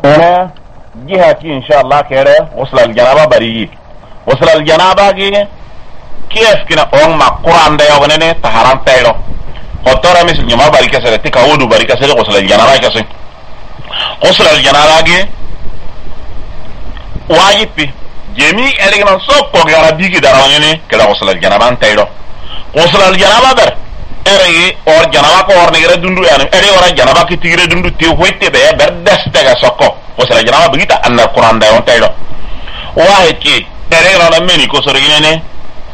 أنا جهتي إن شاء الله كده وصل الجنابة بريء وصل الجنابة كيف كنا ما قرآن ده يوغنني تحرام تايلو خطورة مثل جماعة بريكة سنة تكاودو بريكة سنة وصل الجنابة كسي وصل الجنابة واجب بي جميع ألينا سوق وغيرا بيكي دارونيني كده وصل الجنابة تايلو وصل الجنابة در ere or janaba ko or negere dundu yani ere ora janaba ki tigre dundu te hoyte be ber destega sokko wosala janaba bigita anna qur'an da on taydo wahe ki ere ora meni ko sore ginene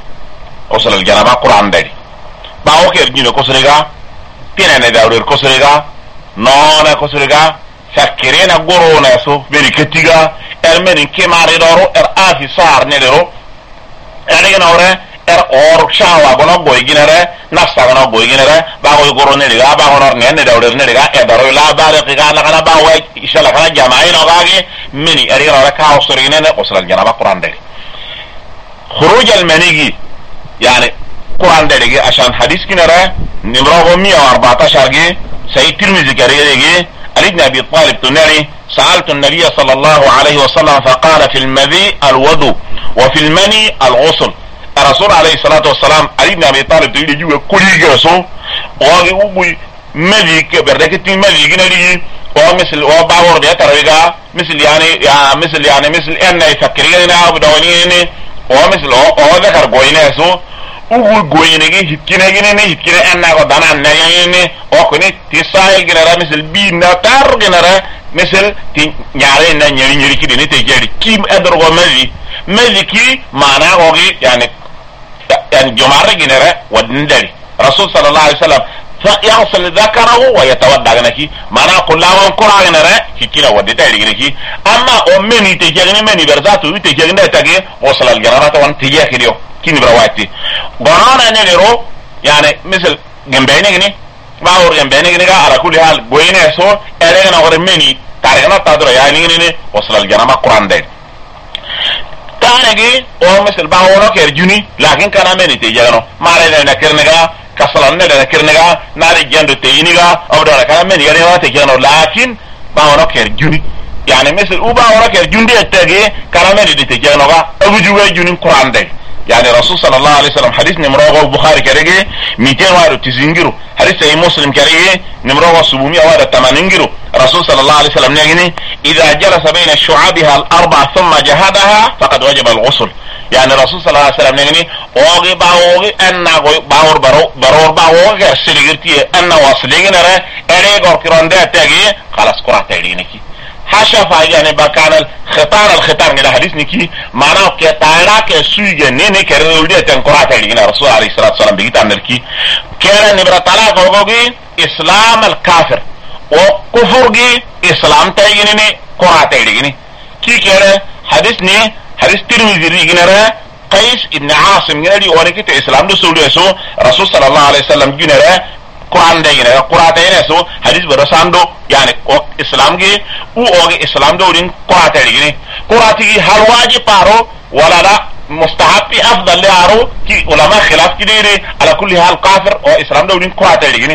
wosala janaba qur'an da ba o ker gino ko sore ga tinene da ur ko sore ga nona ko sore ga sakirena gorona so beri ketiga er meni ke mari doro er afi sar ne dero ere gina ore or shawa gono boy ginere nafsa gono boy ginere ba go goro ne diga ba gono ne dawder ne diga e daro la bare diga la kana ba wa inshallah kana jama'i no gagi mini ari ra ka usri ne qusl al janaba quran dali khuruj al manigi yani quran dali عشان حديث كنره نمره 114 جي سيد ترمذي كريجي علي بن ابي طالب تنري سألت النبي صلى الله عليه وسلم فقال في المذي الوضوء وفي المني الغسل الرسول عليه الصلاة والسلام علي بن أبي طالب تقول يجوا كل جرسو وأجي أبوي ملك بردك ملك جنالي ومثل وباور ده ترى مثل مثل أن يفكرين أو بدونين ومثل أو ذكر قوينه سو أقول قوينه هتكنا جنني هتكنا أن قدنا نجنني وكني تساهل جنرا مثل بينا تار جنرا مثل تنيارين نيارين كده نتيجة كيم أدرو ملكي معناه هوجي يعني جمعة جنرا ودندري رسول صلى الله عليه وسلم فيغسل ذكره ويتودع جنكي معناه كلهم كرا جنرا كينا ودتا جنكي أما أمني تجيني مني برزاتو تجيني تجي وصل الجنرات وان تجيه كليو كيني برواتي قرانا نلرو يعني مثل جنبيني جني باور جنبيني جني على كل حال بوينه سو أرينا غرمني تاريخنا تدري يعني جني وصل الجنرات قران ده تانجي او مثل باورو كيرجوني لكن كان مني تيجانو ماري نكرنغا كسلان نكرنغا ناري جندو تينيغا او دورا كان مني غيرو تيجانو لكن باورو كيرجوني يعني مثل او باورو كيرجوندي تاغي كان مني تيجانو ابو جوي جوني قران ده يعني رسول صلى الله عليه وسلم حديث نمره البخاري كريجي 290 حديث صحيح مسلم كريجي نمره 780 رسول صلى الله عليه وسلم نيجي اذا جلس بين شعابها الاربع ثم جهدها فقد وجب الغسل يعني رسول صلى الله عليه وسلم نيجي اوغي باوغي ان باور برور باوغي سيلغرتي ان واصلين نرى اري غور كروندي تاغي خلاص قرات تاغينكي حشفا يعني بكان الختان كده حديث نكي معناه كتايرا كسويجه نيني كرودي تنقرات لينا رسول عليه الصلاه والسلام بيتا نركي كان نبره طلاق وغوغي اسلام الكافر وكفرغي اسلام تايني قرات ليني كي كده حديث ني حديث ترمذي لينا قيس ابن عاصم يري وركت اسلام دو سوليسو رسول صلى الله عليه وسلم جنره قرآن ده ينه قرآن ده ينه سو حديث برساندو يعني إسلام جي أو إسلام ده ورين قرآن ده ينه قرآن تيجي هل واجب بارو ولا لا مستحب أفضل لهارو كي علماء خلاف كده على كل حال كافر أو إسلام ده ورين قرآن ده ينه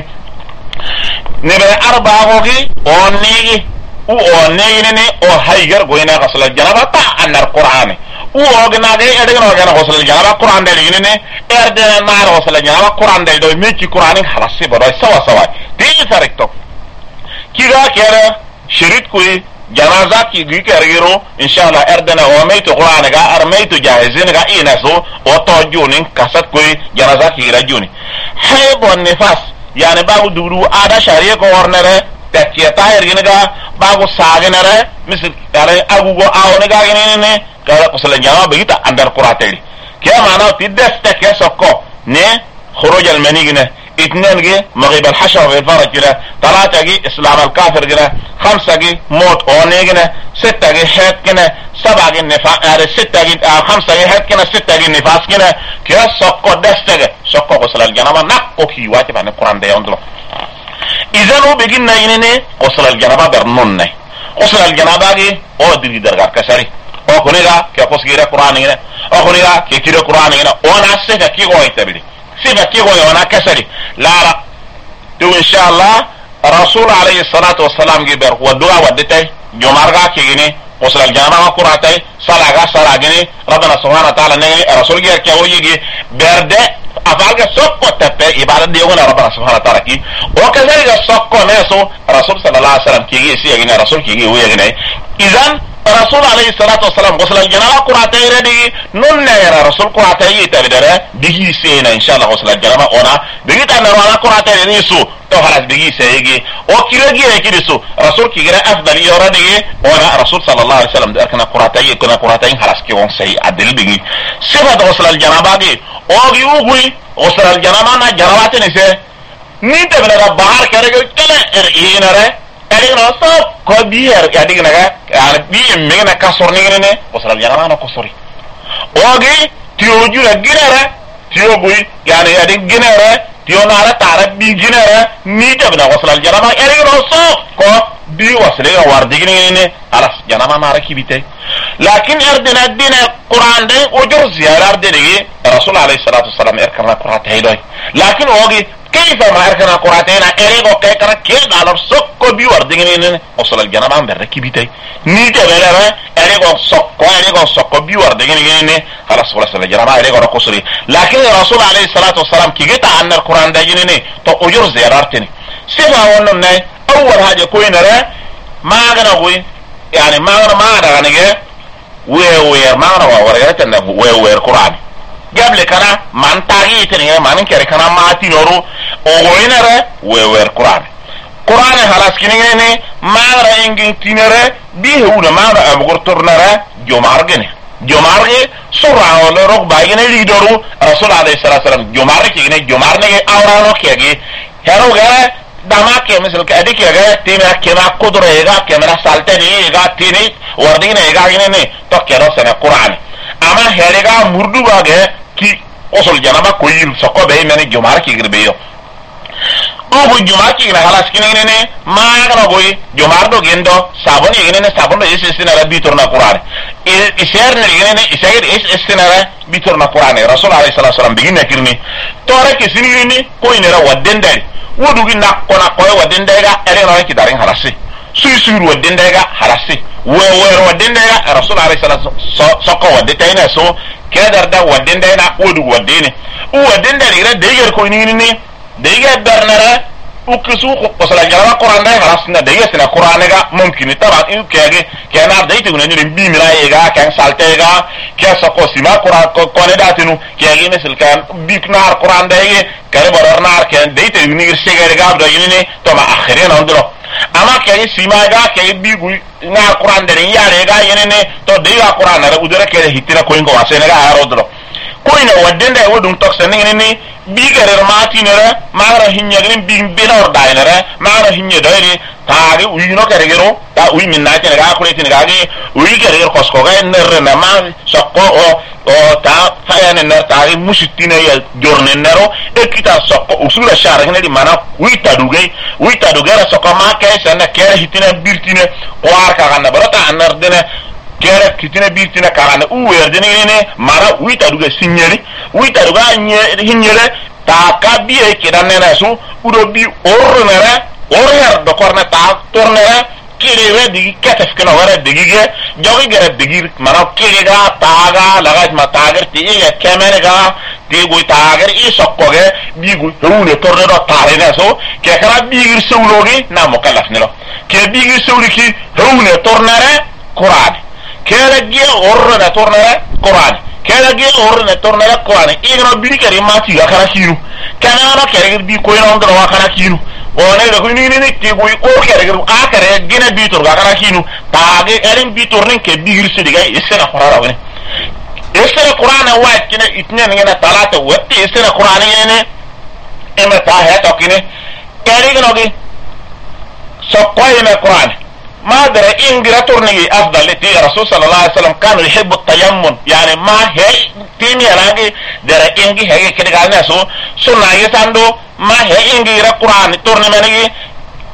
نبي أربعة هوجي أو نيجي أو نيجي أو هايجر قوينا غسل الجنابة تا أن القرآن او غناغي ادغنا غنا غسل الجنابه قران دلي ني ارد ما غسل الجنابه قران دلي دو ميكي قران خلاص بدا سوا دي فريكتو كيغا كيرا شريط كوي جنازه كي غيرو ان شاء الله اردنا وميت قران غا ارميت جاهزين غا ينسو وتوجونين كاسات كوي جنازه كي راجوني حيب النفاس يعني باو دورو ادا شاريه كو ورنره تكيتا يرغنغا باو ساغنره مثل يعني ابو او نغا غنينه كذا قصل الجنابة بيجتا عند القراتيلي كيا معناه تدستك يا سكو نه خروج المنيجنا اثنين جي مغيب الحشر في الفرج كده ثلاثة جي اسلام الكافر كده خمسة جي موت اونيجنا ستة جي حيط كده سبعة جي نفاس ستة جي خمسة جي حيط كده ستة جي نفاس كده كيا سكو دستك سكو قصل الجنابة نقو كي واجب عن القرآن ده يندلو اذا هو بيجينا ينيني قصل الجنابة برنون قصل الجنابة جي او دي درجة كسري o kuniga ke kosgira qur'an ina o kuniga ke kire qur'an ina ona sifa ki go itabili sifa ki go ona kasari la to inshallah rasul alayhi salatu wassalam giber wa du'a waditay jomarga kigini وصل الجامعة كراتي صلاة صلاة ربنا سبحانه وتعالى نجي رسول جير كويجي برد أفعل سوق تبى إبادة ديونا ربنا سبحانه وتعالى كي وكذلك سوق ناسو رسول صلى الله عليه وسلم كي سيجينا رسول كي ويجينا إذن رسول عليه الصلاة والسلام وصل الجامعة كراتي ردي نون رسول كراتي تبدره بيجي سينا إن شاء الله وصل الجامعة أنا بيجي تنروانا كراتي نيسو خلاص بيجي سيجي وكيرجي كيرسو رسول كيجرا أفضل يوردي وانا رسول صلى الله عليه وسلم ده كنا قراتين خلاص كيون سي عدل بيجي سبب وصل الجنابة دي أوجي وصل الجنابة نا جنابات نسي نيت بلا بحر كرجل كلا إينره أرينا صوب كبير يعني بي منا كسرني وصل الجنابة نا كسري أوجي تيوجي لجنره تيوجي يعني جنره تيونارا تعرف بيجينا نيجا بنا وصل الجنابة إريك رصو كو بي وصلها وارديني خلاص جنابة ماركي بيتي لكن أردنا الدين القرآن ده وجر زيارة أردني رسول عليه الصلاة والسلام إركنا القرآن هيدوي لكن هوجي كيف ما إركنا القرآن هنا إريك وكيكنا كيد على السوق بي وارديني وصل الجنابة ماركي بيتي نيجا بنا إريك وسوق بي وارديني خلاص وصل الجنابة إريك ورقصري لكن الرسول عليه الصلاة والسلام كي جت عن القرآن ده جنيني تو أجر زيارتني سبعة ونن أول حاجة كوين را ما أنا قوي يعني ما أنا نجى وير ما أنا ورجعت إنه وير قرآن قبل كنا من تاجي تنيه ما نكره كنا ما تينورو أوين را وير قرآن خلاص كنيني ما أنا إنجن تينره بيهونا ما أنا أبغر تورنره جمارجني جمارجي سورة ولا ركبة يجينا ليدرو رسول عليه الصلاة والسلام جمارجي يجينا جمارجي أورانو كيجي هرو جرا دما كي مثل كأدي كيجا تيمة كما قدرة يجا كما سالتني يجا تيني وردين يجا يجينا تو كيرو سنة قرآن أما هرجا مردو باعه كي أصل جنابا كويل سكوا بيه مني جمارجي يجربيه أو جمارجي يجينا خلاص كنيني ما أنا بقول جماردو جندو سابون يجينا سابون ده إيش ربي تورنا قرآن إشار نيجينا إشار إيش بيتورنا قرآن رسول عليه الصلاة والسلام بيجينا كلمة تورك سنيني كوي نرا ودين داري ودوغي نكونا كوي ودين داري أرين رأي كدارين هرسي سوي ودين داري هرسي وير ودين داري رسول عليه الصلاة والسلام سقوا ودين تينا سو كدر دا ودين داري ودوغ ودين داري غير ديجر كوي نيني ديجر برنرا وكسو وصل الجنابة قرآن ده خلاص نديه سنة قرآن ده ممكن طبعا إنه كأنا بدأت تقول إنه نبي ملايجا كان سالتيجا كسقو سما قرآن كونه داتنو كأجي مثل كان بيكنار قرآن ده كان برنار كان ديت ينير سجارة قبل يني طبعا آخرين عندنا أما كأجي سما جا كأجي بيقول نار قرآن ده ينيارجا يني تو ديجا قرآن ده ودرا كده هيتنا كوين قواسينجا هارودلو كوين ودين ده ودون تكسنين يني بيجر ماتي نرى ما راه هنيجرين بينور داينرى ما راه هنيج دايري تاعي وينو كريجرو تا وين من ناتي نرى كوريتي نرى وين كريجر كوسكوغا نرى ما سقو أو تا فاين نرى تاعي مشتينا يجورن نرى إكيتا سقو أصول الشارع هنا دي مانا ويتادوغي سقو ما كيس أنا كره هتنا بيرتنا واركا عنا برا أنا ردنا كره كتنا بيرتنا كارنا ويردنا هنا مارا ويتادوغي سينيري ويتادوغا هنيرة تاكابي كده نسو ودوبي أورنر دكورنا تاك تورنر كيرة دقيقة كتف كنا ورا دقيقة جوي جرا دقيقة منا كيرة تاعا لغاية ما تاعر تيجي كمان جا تيجي تاعر إيشكوجة بيجي هون تورنر تاعر نسو كأكرا بيجي سولوجي ناموكلاف نلو كبيجي سولوكي هون تورنر قرآن كذا جي أورنر تورنر قرآن كذا جي أورنر تورنر قرآن إيجنا بيجي كريم ما تيجا كنا كينو كنا كريم بيجي كوين عندنا وكنا كينو وانا لكن نيني تيجي أو كريم آخر جينا بيتور كنا كينو تاجي كريم بيتور نين كبيجي سيدي يسنا قرآن وين يسنا قرآن واحد كنا اثنين هنا ثلاثة وقت يسنا قرآن هنا إما تاه تاكينه كريم نوعي سقوي من القرآن ما درى إن درتورني أفضل لتي رسول صلى الله عليه وسلم كانوا يحب التيمم يعني ما هي تيمي رانجي درى إنجي هي كده قالنا سو سنة يساندو ما هي إنجي القرآن تورني مني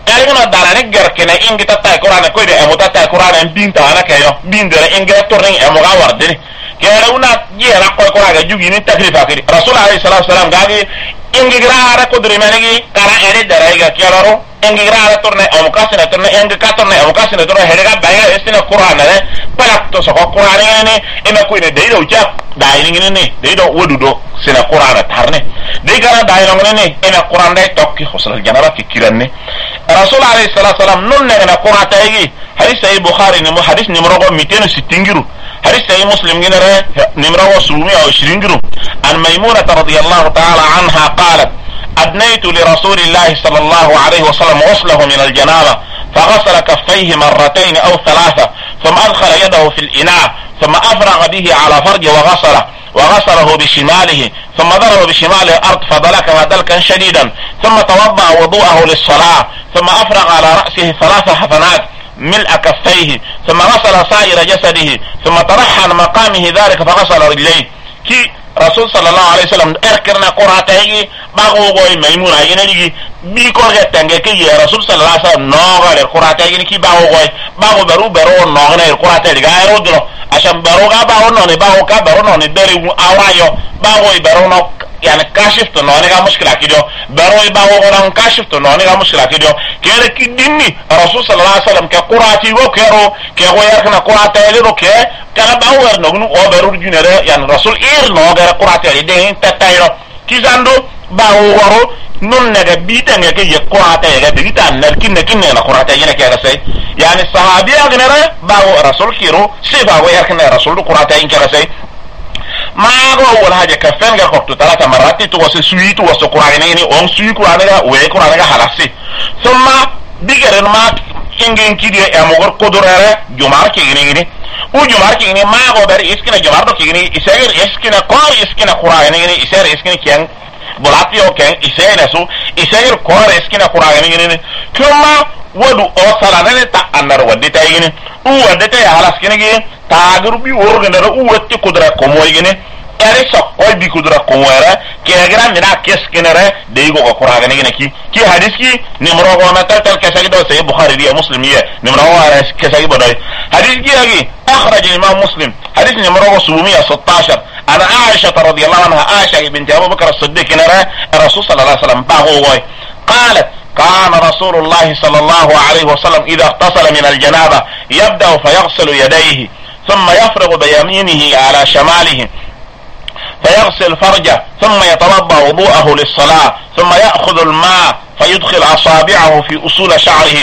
ergno darane gerkene ingi tatta qur'an ko de emo tatta qur'an binta ana kayo bindere ingi torning emo ga wardini kere una yera ko qur'an ga jugi ni takrifa kiri rasul alayhi salatu wasalam gagi ingi grara ko dure menegi kara ere dare ga kelaro ingi grara torne emo kasina torne ingi ka torne emo kasina torne herega baya estina qur'an ne palakto so ko qur'an ne ina ko ne deiro ja dai ne deiro wodudo sina qur'an tarne de gara dai ne ina qur'an dai tokki khosal janaba ki kiranne rasul alayhi salatu wasalam non ne na qur'an tayi hadith sahih bukhari ne hadith numero 260 hadith sahih muslim ginere numero 720 an maymuna radhiyallahu ta'ala anha qalat أدنيت لرسول الله صلى الله عليه وسلم غسله من الجنابة فغسل كفيه مرتين أو ثلاثة ثم أدخل يده في الإناء ثم أفرغ به على فرجه وغسله بشماله ثم ضرب بشماله الأرض فدلكها دلكا شديدا ثم توضأ وضوءه للصلاة ثم أفرغ على رأسه 3 حفنات ملء كفيه ثم غسل سائر جسده ثم ترحل مقامه ذلك فغسل رجليه كي رسول صلى الله عليه وسلم اركرنا قراتي باغو غوي ميمونه ينجي بي كو غتانغي كي رسول صلى الله عليه وسلم نوغال قراتي كي باغو غوي باغو برو نوغنا قراتي غايرو دو عشان برو غا باغو نوني باغو كا برو نوني بري اوايو باغو برو نو يعني كاشفت نوني مشكله كيدو برو باغو غران كاشفت نوني مشكله كيدو كير كي ديني رسول صلى الله عليه وسلم كقراتي غو كيرو كي غو يركنا قراتي لو كي كان باور نغنو او برو جينره يعني رسول اير نو gara qur'ate de tatairo kizando bawo waro non naga bitanga ke qur'ate ga bigita nar kinne na qur'ate yana ke gasai yani sahabiya gnara bawo rasul kiro sifa wa yakna rasul qur'ate in ke gasai ma go wala haja ka fenga ko to talata marati to wase suitu waso qur'ane ni on sui qur'ane ga we qur'ane ga halasi thumma bigaren ma ingin kidiya amogor kodorare jumar ke gini ujumar ki ni mago ber iskina jumar do ki ni isagir iskina qor iskina qur'ani ni isagir iskina kian bolati o ken isagir su isagir qor iskina qur'ani ni kuma wadu o salana ta anar wadde ta yini u wadde ta ya halas kini gi ta gurbi worga na u watti kudra ko moy gini ere so o bi kudra ko wera ke gra mina keskinere de go ko qur'ani ni ki hadis ki nimro go na tal kasagi do say bukhari ya muslim ya nimro wa kasagi boday hadis ki agi أخرج الإمام مسلم حديث نمره 716 عن عائشة رضي الله عنها عائشة بنت أبو بكر الصديق نرى الرسول صلى الله عليه وسلم باغوي قالت كان رسول الله صلى الله عليه وسلم إذا اغتسل من الجنابة يبدأ فيغسل يديه ثم يفرغ بيمينه على شماله فيغسل فرجه ثم يتوضأ وضوءه للصلاة ثم يأخذ الماء فيدخل أصابعه في أصول شعره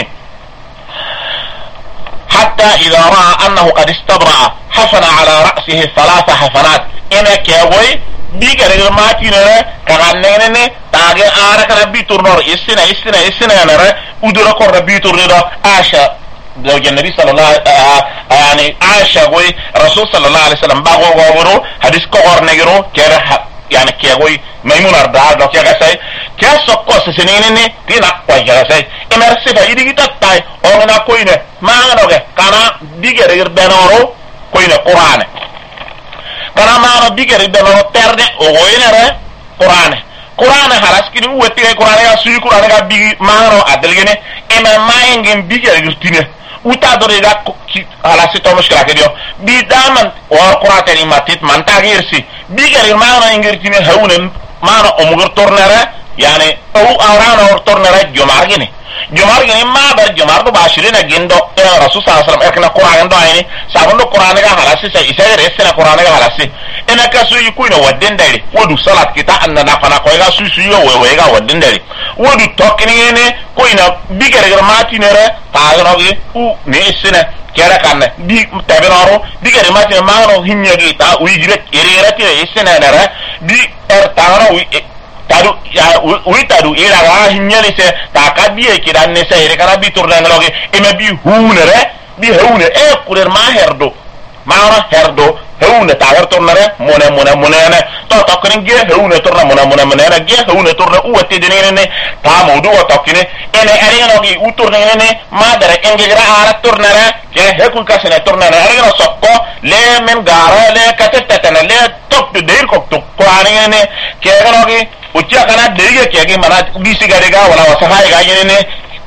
حتى إذا رأى أنه قد استبرأ حفن على رأسه 3 حفنات إنه كيوي بيجر ما تينه كغنينه تاجي آرك ربي تورنور إسنا نرى ودرك ربي تورنور عائشة زوج النبي صلى الله يعني عائشة وي رسول صلى الله عليه وسلم باغو حديث كور نيرو كره يعني كيوي ميمون أردا لو كيغساي كيسوكو سسنينني تينا كويغساي إمرسيفا يدي تاي أونا كوينه ما نوغه كانا بيغير بنورو كوينه قرآن كانا ما بيغير بنورو ترنه اوغوينه قرآن خلاص كده وتي قرآن يا سوري قرآن يا بيغي ما نو ادلغنه اما ما ينجم بيغير تينه utadore da halasi to mushkila ke dio bi daman wa qur'ata ni matit man tagirsi bi gari maana ingirtine hawne maana umugur tornara yani au awrana or tornara jomargine ma bar jomar do bashirina gindo rasul sallallahu alaihi wasallam ekna qur'an do ayni sabondo qur'an ga halasi sai isa resena qur'an ga halasi ina kasu yikuina wadden dare wodu salat kita anna na fana ko ga susu yo we ga wadden dare wodu tokkini ne ko ina bigere mati nere taagnogi u ne isina kera kanne bi tabiraro bigere mati maano hinyagi ta wijire irerati isina nere bi taagno tadu ya tadu ira ga hinyali se takabie kidanne se ire kana bi turnanglogi ime bi hunere bi hune e kurer ma herdo hewne tagar tornare mone to tokkini ge hewne torna mone ge hewne torna uwatti dinene ta modu wa tokkini ene arino gi uturnene ma dara engira ara tornare ke hekun kasene tornare arino sokko le men gara le katetana le top de dir ko to ko arine ke gano gi uccia kana dege ke gi mana bisi ga wala wasaha ga ne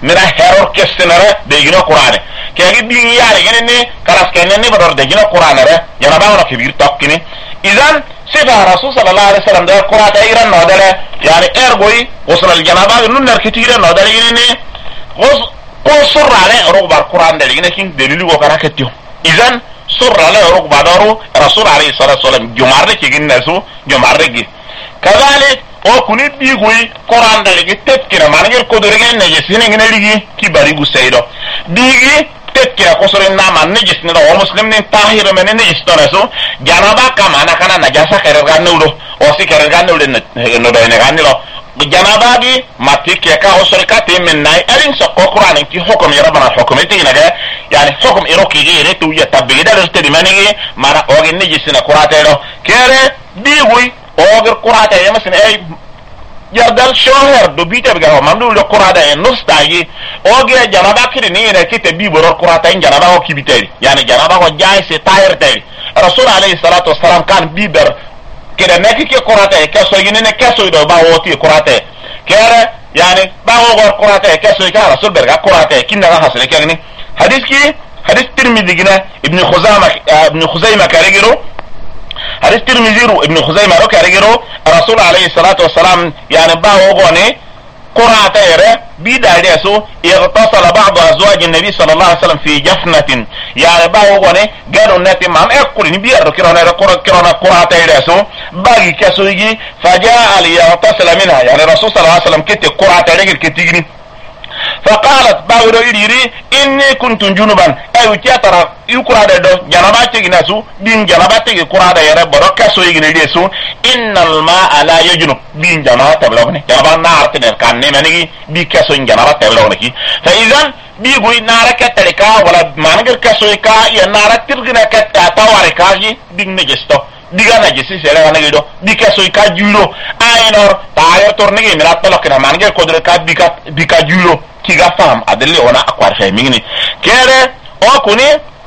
mina heror kestinare de gino qur'ane kegi bi yare gene karas kenene bador de gino qur'ane re yana ba wala kibir tokkini idan sifa rasul sallallahu alaihi wasallam da qur'ata iran no dare yani ergoy usral janaba nun nar kitire no dare gene ko surrale rugbar qur'an de gene king delilu go kana ketio idan surrale rugbadaru rasul alaihi salatu wasallam jumarre kigin nasu jumarre gi kazalik o kuni bigui qur'an da ligi tetkira managel ko doregen ne jesine ngene ligi ki bari gu seydo bigi tetkira ko sore na man ne jesine do muslim ne tahir men ne istore so janaba kama na kana najasa kare ga nudo o si kare ga nudo no do ne ga nilo janaba gi matike ka o sore ka te men nay alin so ko qur'an ki hukum ya rabbana hukumati na ga yani hukum iroki gi re tu ya tabbi da te manigi mara o gi ne jesine qur'ate do kere bigui oger qur'ata ya masin ay yardal shoher do bita biga mamdu le qur'ata ya nostagi oger janaba kidi ni ne kite bi boro qur'ata in janaba o kibiteri yani janaba ko jaay se tahir tay rasul alayhi salatu wassalam kan biber kede neki ke qur'ata e kaso yine ne kaso do ba woti qur'ata kere yani ba oger qur'ata e kaso ka rasul berga qur'ata kinna ga hasle kagni hadith tirmidhi gina ibn khuzaimah karigiro hadis tirmidhi ibn khuzaimah ro karigiro rasul alayhi salatu wassalam yani ba wogone qur'ata yare bi dade so irtasala ba'd azwaj an-nabi sallallahu alaihi wasallam fi jafnatin yani ba wogone gado nati mam e kuri ni bi ro kirona qur'ata yare so bagi kaso yi faja ali irtasala minha yani rasul sallallahu alaihi wasallam kete qur'ata yare ketigini فقالت باورو إليري إني كنت جنوبا أيو تياترا يقرأ دو جنباتي ناسو بين جنباتي يقرأ دا يرى بركة سوي جنيسو إن الماء لا يجنب بين جنبات تبلغني جنبات نار تنين كان نمانيكي بي كسو جنبات تبلغني فإذن بيقوي نارا كتلكا ولا مانجر كسوي كا يا نارا ترغنا كتا تاواركاجي بين نجستو diga na jesi sere na gido dika so ka julo aynor tayo tornege mi ratto lokena mangel ko dre ka bika julo kiga fam adelle ona akwar fe mingini kere o kuni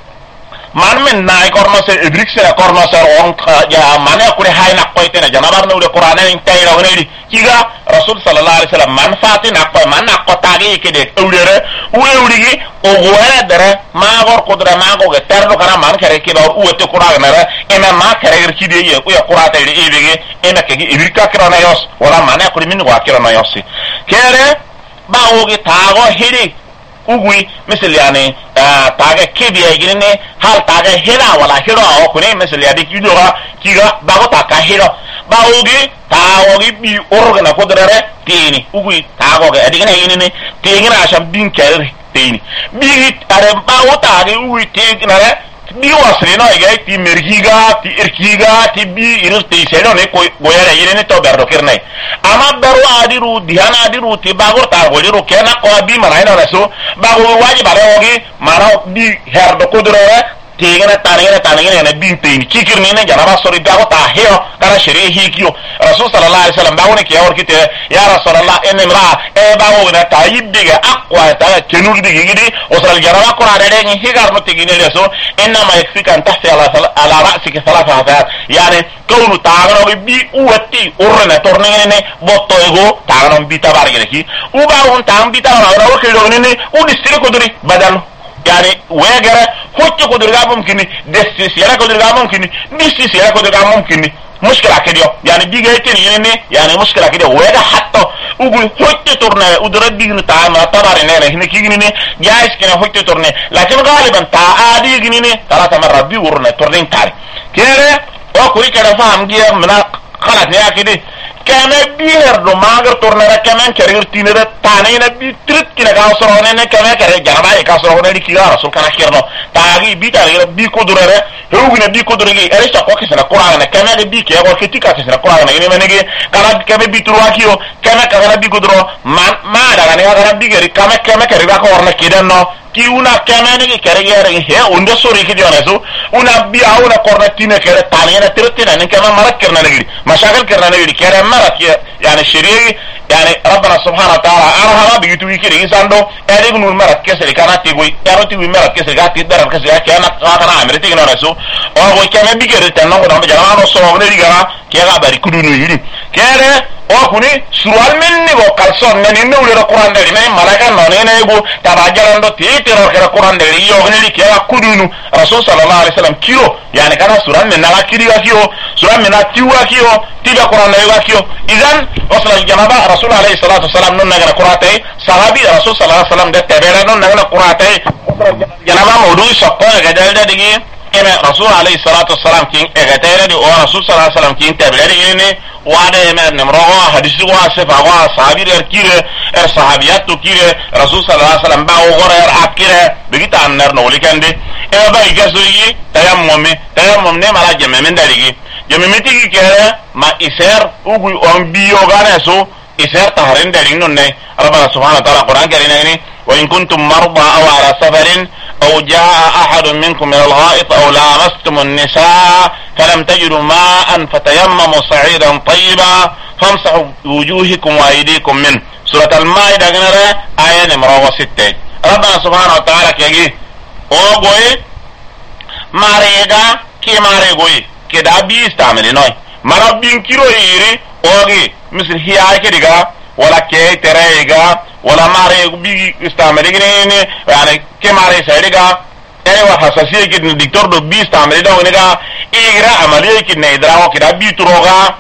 man men na korno se ibrik se korno se on ya mane kure hayna koyte na janabar no de qur'ana en tayra woni kiga rasul sallallahu alaihi wasallam man fatina ko man na ko tagi ke de ewlere uwrigi o goya dere ma gor kudra ma go ge terdo kana man kare ke ba uwete qur'ana mera ema ma kare gir kidi ye ko ya qur'ata de ebege ema ke gi ibrika kirona yos wala mane kure min wa kirona yos kere ba o ge tago hiri ugui misali yani taga kibiya gine hal taga hira wala hiro o kune misali adi kidora kiga bago taka hiro ba ugi tawogi bi organa kodere tini ugui tago ga adi gine ne tini asham bin kere tini bi are ba wota ga ugui tini na bi wasri no ga ti mergiga ti erkiga ti bi irti selo ne ko goyara yene to berdo kirnai ama beru adiru diana adiru ti bagor ta goliru kena ko bi maraina raso bago waji bare ogi mara bi herdo kodore tigana tanigana na bi tin kikirni ne janaba sori bago ta heo kana shiri hikiyo rasul sallallahu alaihi wasallam bago ne ke awr kite ya rasulullah enimra e bago na tayibbiga aqwa ta kenur digidi osral jaraba qur'ana de ni higar no tigine leso inma yakfika an tahsi ala ra'sika thalatha hafat yani kawnu taagano bi uwati urna tornene botto ego taagano bi tabargene ki uba on tam bi taagano ro ke do ne udistire ko duri badal yani wegere hocce ko durga mumkini destis yara ko durga mumkini destis yara ko durga mumkini mushkila kediyo yani digayten yene yani mushkila kediyo wega hatto ugu hocce tourne udura digni ta ma tabare nene hine kigini ne jais kene hocce tourne lakin galiban ta adi gini ne talata marra bi urne tourne tari kere o ko ikere fam giya mina khalat ne akidi kene biher do magar tourne ra kemen kerir tinere tane na bi trit kina ga sorone ne keme kere jaraba e ka sorone di kira rasul kana kirno taagi bi ta bi ko durere hewgina bi ko durere ere sta ko kesana qur'ana ne keme de bi ke ko ketika kesana qur'ana ne menege kala keme bi turwakiyo keme kala bi ko duro ma daga ne ga bi geri keme kere ba ko orna kidanno ki una keme ne kere yere he onde sori ki dione so una bi a una kornatina kere tane na tritina ne keme marakkerna ne gidi mashakal kerna ne gidi kere marak yani shari'i yani rabbana subhanahu wa ta'ala arhama bi yutu wiki ni sando ere gunul marak kesere kana tigui yaroti wi marak kesere ga tidar kesere kana kana amriti no reso o go keme bi kere tanno go dambe jana no so ne digara ke ga bari kudunu yiri kere kuni surual men ni go kalson men ni wure Qur'an de ni malaka no ne go tabajarando titero ke Qur'an de yo ni ke kudunu rasul sallallahu alaihi wasallam kiro yani kana suran men na kiri wa kio suran men na tiwa kio tiba Qur'an de wa kio idan wasla janaba rasul alaihi salatu wasallam non na Qur'ate sahabi rasul sallallahu alaihi wasallam de tabera non na Qur'ate janaba mawdu shaqqa ga dalda digi ina rasul alaihi salatu wasallam kin ga tayre di o rasul sallallahu alaihi wasallam kin tabera di ni وعلى من نمروا حديث واسف أقوى صحابي الكيرة الصحابيات كيرة رسول صلى الله عليه وسلم باو غير أكيرة بقيت عن نار نولي كان دي إيه بقى يجسوي تيمم نم على جمعين داريجي جمعين تيجي كده ما إسر وقول أم بيوغان سو إسر تهرين دارين نونه ربنا سبحانه وتعالى القرآن كريم وإن كنتم مرضى أو على سفر أو جاء أحد منكم من الغائط أو لامستم النساء فلم تجدوا ماء فتيمموا صعيدا طيبا فامسحوا وجوهكم وأيديكم منه سورة المائدة آية نمرة 6 ربنا سبحانه وتعالى كيجي أوغوي ماريغا كي ماريغوي كدا بي استعملي نوي مربين كيلو يري أوغي مثل هي كديغا ولا كي تريغا ولا ماري بي استعملي يعني كي ماري سيريغا ايوه حساسيه كده الدكتور دو بي استعملي ده ونيغا ايغرا عمليه كده ادراو كده بي تروغا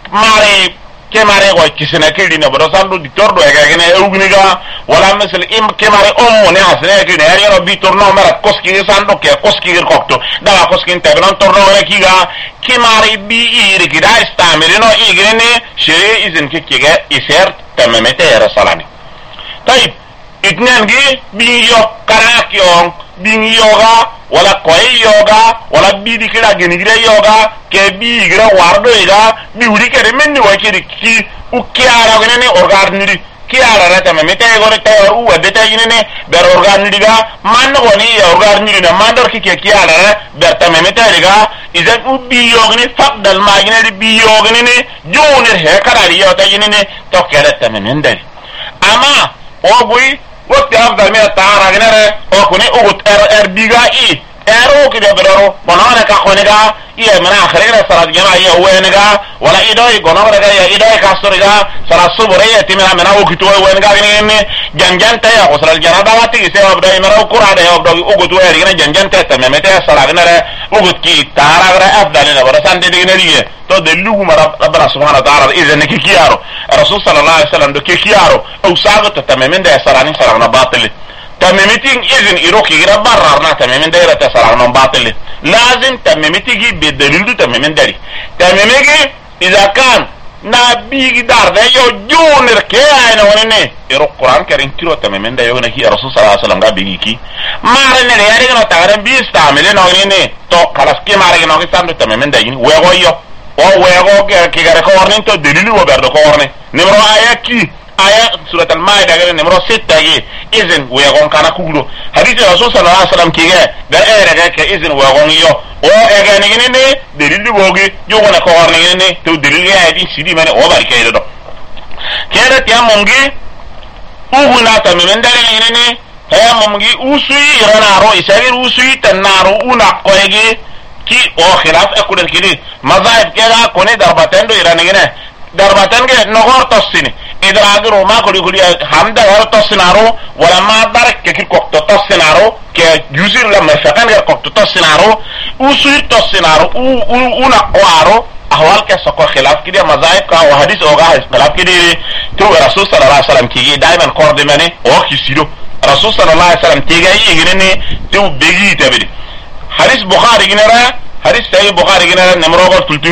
ماري كي ماري كو كيسنا كيدي نبرو ساندو دكتور دو ايغا اوغنيغا ولا مثل كي ماري اموني حسنا كده يا بي تورنو مرا كوسكي ساندو كي كوسكي كوكتو دا كوسكي انتبلون تورنو كيغا كي ماري بي ايري كده استعملي نو ايغريني شري اذن كيغا يسير تمامته يا رسولاني طيب اتنين جي بيو كراكيون بيوغا ولا كوي يوغا ولا بيدي كده جنيغري يوغا كي بيغرا واردو يغا بيوري كده مني وكيري كي وكيارا غنيني اورغارنيري كيارا رتا مميتا يغوري تا او ودتا ينيني بير اورغارنيريغا مان غوني اورغارنيري ماندور كي كيارا بيرتا مميتا يغا اذا بيوغني فقدل ماغني بيوغني جونر هكراري يوتا ينيني تو كيرتا ممندري اما وابوي وقت افضل من التعارى جنره وكوني اوت بيغا اي ارو كده بدرو بنانا كخونيغا اي من اخرين سرات جماعيه وينغا ولا ايدوي غنورغا يا ايدوي كاستورغا سرا صبريه تيمنا منا وكتو وينغا ني جنجان تايا وسر الجنادواتي سي ابدا مرو قراده يوبدو اوغتو ويرغنا جنجان تا تممته سرا جنره اوغتي تارا افضل من برسان دي نريه تو دلوغ ربنا سبحانه وتعالى اذا نكي كيارو الرسول صلى الله عليه وسلم دو كيارو او ساغت تممن ده سراني سرنا باطل تممتين اذن ايروكي غير بررنا تممن دايره تسرعنا باطل لازم تممتي بدليل تممن داري تممي اذا كان نبي دار ده يو جونر كاين ونني ايرو القران كريم كيلو تممن ده يو نكي الرسول صلى الله عليه وسلم غبي كي مارن ne yari no tagare bi stamile no ne to kalas ki mare no ki sandu tmmen da yin wego yo o wego ki gare ko ornin to delilu wo berdo ko orne nimro ayaki aya surat al-maida gare nimro 6 gi izin wego kana kugulo hadith rasul sallallahu alaihi wasallam ki ge da ere ga ke izin wego yo o ega ni ne delilu wo gi jogo na ko orne ne to delilu ya di sidi mane o bar ke do kere tiamongi uguna tmmen da ne هيا ممجي أوسوي رنارو يسافر أوسوي تنارو أنا كويجي كي أو خلاف أكون الكلي مذاهب كذا كوني دربتين دو يرانينه دربتين كه نغور تصيني إذا أجرو ما كلي همدا غير تصينارو ولا ما دارك كي كوكت تصينارو كجزير لما فكان غير كوكت تصينارو أوسوي تصينارو أنا قوارو أحوال كسكو خلاف كده مذاهب كا وحديث أوغا خلاف كده تو رسول صلى الله عليه وسلم كي دائما كوردمني أو كيسيرو رسول صلى الله عليه وسلم تيجي يجرني تو بيجي تبدي حديث بخاري جنرا حديث صحيح بخاري جنرا نمرة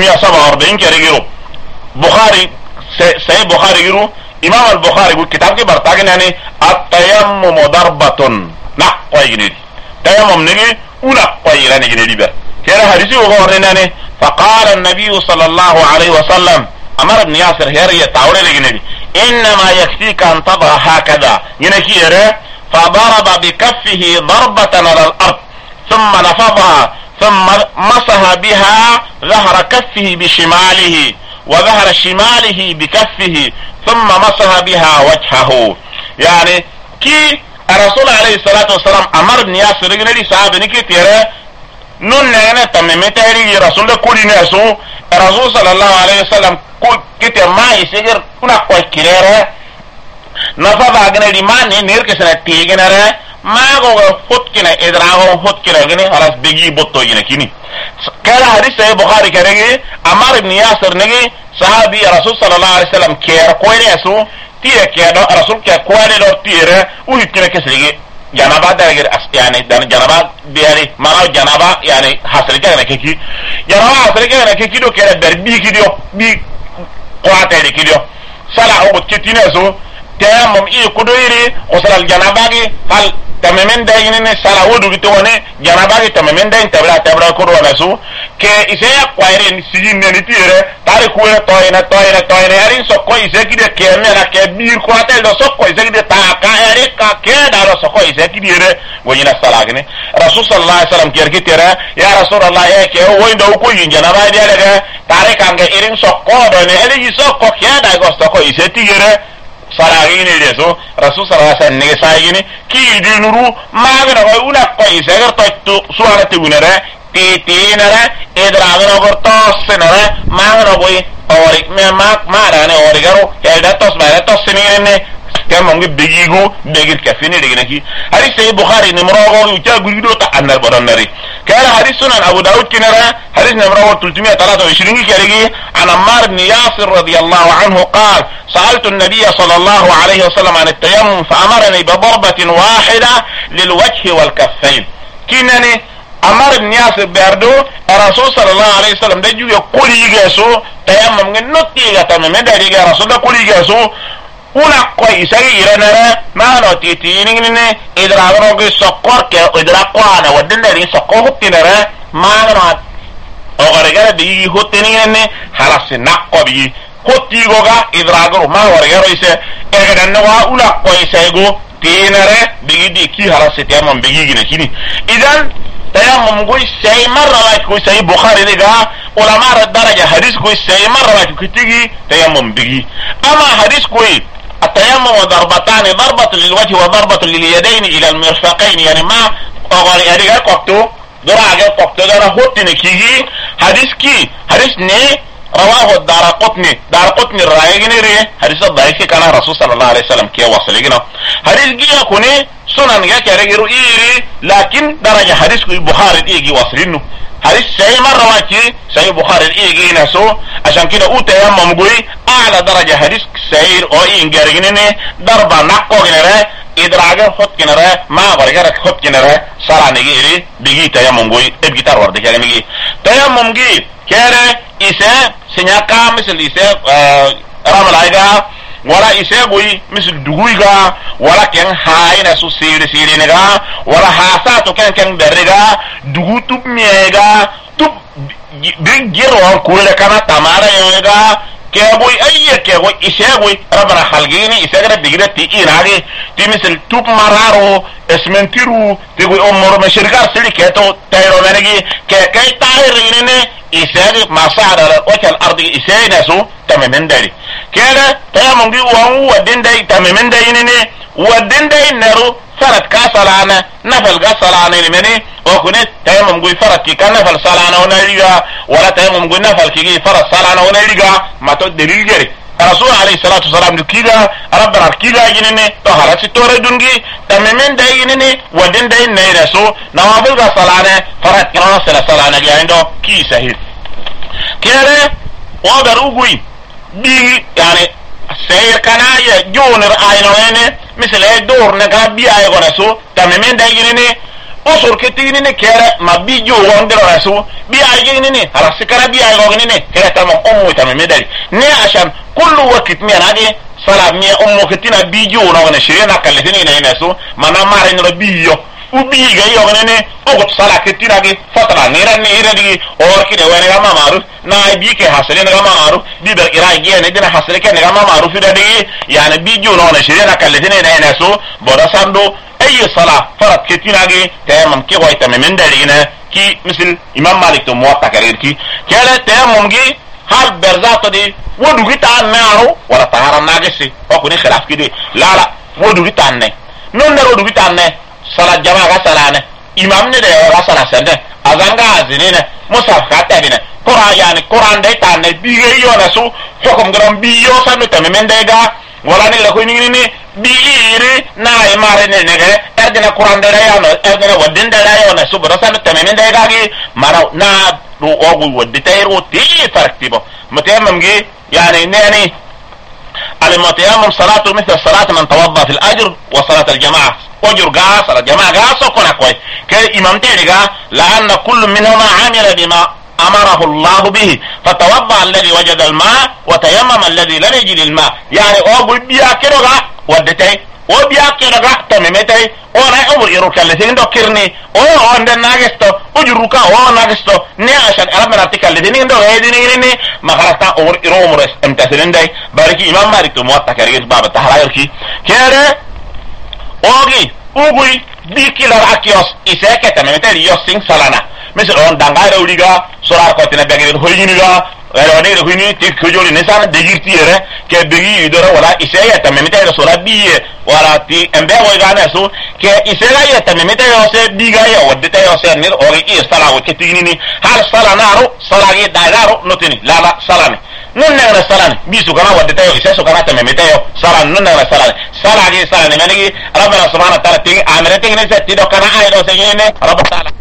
347 كريجرو بخاري صحيح بخاري جرو إمام البخاري يقول كتاب كي برتاعنا يعني التيمم ضربة نقوي جنري تيمم نجي ونقوي لنا جنري بير كده حديث بخاري يعني فقال النبي صلى الله عليه وسلم أمر ابن ياسر هيري تعوري جنري إنما يكفيك أن تضع هكذا ينكيره فضرب بكفه ضربة على الأرض ثم نفضها ثم مسح بها ظهر كفه بشماله وظهر شماله بكفه ثم مسح بها وجهه يعني كي الرسول عليه الصلاة والسلام أمر ابن ياسر يقول صحابي نكي تيره non ne tamemetari rasul kulina so rasul sallallahu alaihi wasallam ko kete mai seger kuna ko kirere na fa ba gane limane ner ke sana tegenare ma go hotkina edrago hotkina gane alas begi botto yine kini kala hadith sahih bukhari karege amar ibn yasir nege sahabi rasul sallallahu alaihi wasallam ker ko ne so tiye ke do rasul ke ko ne do tire u yikine ke sege janaba da yani dan janaba biari mara janaba yani hasrika na keki janaba hasrika na keki do kera berbi kidio bi qata de kidio sala o kitina so tamam i kudoiri usal janaba gi hal tamamen da yine sala wodu gi tone janaba gi tamamen da tabra ko wana so ke ise ya kwaire ni sijin ne tire tare ko toina yarin so ko ise gi de ke me na ke bir ko atel do so ko ise gi de ta ka yare ka ke da do so ko ise gi dire wonyina sala gi ne rasul sallallahu alaihi wasallam ke tire ya rasulullah e ke wo ndo ko yin janaba de de tare kan ge irin so ko do ne eli so ko ke da go so ko ise tire saragini de so rasul sallallahu alaihi wasallam ne sayini ki dinuru magana wa una ko ise gar to suara te unere tinere edragano gorto senere magana boy ori me mara ne ori garo e da tos mara tos senene kama ngi begigo begit ka fini de ginaki hadith sahih bukhari ni marago uta gurido ta annar bodonari kala hadith sunan abu daud kinara hadith number 323 keregi an ammar ibn yasir radiyallahu anhu qala sa'altu an-nabiy sallallahu alayhi wa sallam an at-tayammum fa amarani bi darbatin wahida lil wajhi wal kaffayn kinani ammar ibn yasir berdo rasul sallallahu alayhi wa sallam da juye koliga so tayammum ngi notti ga tamame da diga rasul da koliga so una ko isagi irenere mano titini ne idragano ge sokkor ke idrakko ana wadinda ri sokko huttinere mano o oregara bi huttini ne halasi nakko bi hutti goga idragaro ma oregaro ise egedan wa una ko isego tinere bigi ki halasi temam bigi gine kini idan tayammum goy say marra la ko say bukhari diga ulama daraja hadith ko say marra la ko tigi tayammum bigi ama hadith ko التيمم ضربتان ضربة للوجه وضربة لليدين إلى المرفقين يعني ما أغاري أريد كوكتو دراجة كوكتو دارا هوتني كيجي حديث كي حديث ني رواه الدارقطني الرأيجني ري حديث الضعيف كان الرسول صلى الله عليه وسلم كي وصلنا حديث جي يكوني سنن جاك يرجع إيري لكن درجة حديث البخاري إيجي وصلينه حديث سي مرة واكي سي بخاري إيجي نسو عشان كده أتيمم قوي أعلى درجة حديث سير أو إنجارجني ضربة نقو جنره إدراجة خط جنره ما برجع خط جنره صار نجيري بيجي تيمم قوي إبجي تروار ده كلام يجي تيمم قوي كره إسا سنياكا مثل إسا رام العيدا ولا إسا قوي مثل دقويغا ولا كان هاي نسو سيري نغا ولا حاساتو كان برغا دقو توب ميغا توب بيجيرو كل كان تمارا يوغا كيبوي أي كيبوي إساقوي ربنا خلقيني إساقنا بيجرة تيئين هاي تي مثل توب مرارو اسمنتيرو تيقوي أمور مشرقار سيلي كيتو تايرو منكي كي تايريني إساقي ما صعد على وجه الأرض إساقي ناسو تمامين داري كده تيامون جي وهو ودين داي تمامين داينيني ودين داي نارو فرد كاسلانا نفل كاسلانا مني وكوني تيامون جي فرد كي كان نفل سلانا وناليغا ولا تيامون جي نفل كي فرد سلانا وناليغا ما تو دليل جري الرسول عليه الصلاة والسلام كيغا ربنا كيغا ينيني تو حالاتي توري دونجي تمامين داي ينيني ودين داي نيرسو نوافل كاسلانا فرد كنا سلانا جايندو كي سهيل كده وغر أقوي بي يعني سير كناية جونر آينويني مثل دور نقرب بي آيغو نسو تمامين دايجينيني أصور كتينيني كيرا ما بي جو واندر نسو بي آيجينيني على سكرة بي آيغو نيني كيرا تمام أمو تمامين دايجي ني عشان كل وقت مين هذه صلاة مين أمو كتينا بي جو نغنى شرينا كالتيني نسو مانا مارين ربيو ubi ga yo ne o sala ke tiragi fatra nira di or ki de wene ga mamaru na bi ke hasale na ga mamaru bi ber ira gi ne dina hasale ke ne ga mamaru fi da di yani bi ju no ne shiri na kalle ne ne so boda sando ay sala farat ke tiragi tamam ke wa tamamin da ne ki misal imam malik to muwatta karir ki kala tamam gi hal berzato di wodu gita naaro wala tahara nagisi o ko ni khilaf ki de la wodu gita ne non na wodu gita ne sala jama ga salane imam ne de ga sala sande zanga zinene musaf ka tabine Quran yani Quran dai ta ne biye yo na su hukum gram biyo sanu tamemen dai ga wala ne la ko ni biiri na e mare ne ne erdina Quran dai ya no erdina wadin dai ya na su bro sanu tamemen dai ga gi mara na do ogu waddi tayro ti tartibo mutayammum gi يعني ناني المتيمم صلاته مثل صلاة من توضأ في الأجر وصلاة الجماعة أجر قاس صلاة الجماعة قاس وكنا كوي كإمام تيري لأن كل منهما عمل بما أمره الله به فتوضأ الذي وجد الماء وتيمم الذي لم يجد الماء يعني أقول بيا كده ودتي وبيا كده تممتي ona umur iruka le tindo kirni o onda nagesto ujuruka o nagesto ne ashan arabna artikel le tindo hedini ni magarata umur irumur emtasilindai bariki imam malik to muwatta karigis baba tahrayirki kere ogi ugui bikilar akios iseke tamemete yo sing salana misal on dangare uliga sorar ko tene begir hoyiniga wala ne hoyini ti kujoli ne sana degirti yere ke begi idora wala isaya tamemete yo sorar biye wala ti embe wo gana so ke isera ya tamemete yo se biga ya wadde yo se nir ori istala wo ketini ni hal sala naro sala ge dairo notini la salane non ne salane bisu kana wadde yo isa kana tamemete yo sala non ne salane sala ge salane menigi rabbana subhanahu wa ta'ala ti amere ti ne se ti do kana ay do se ne rabbana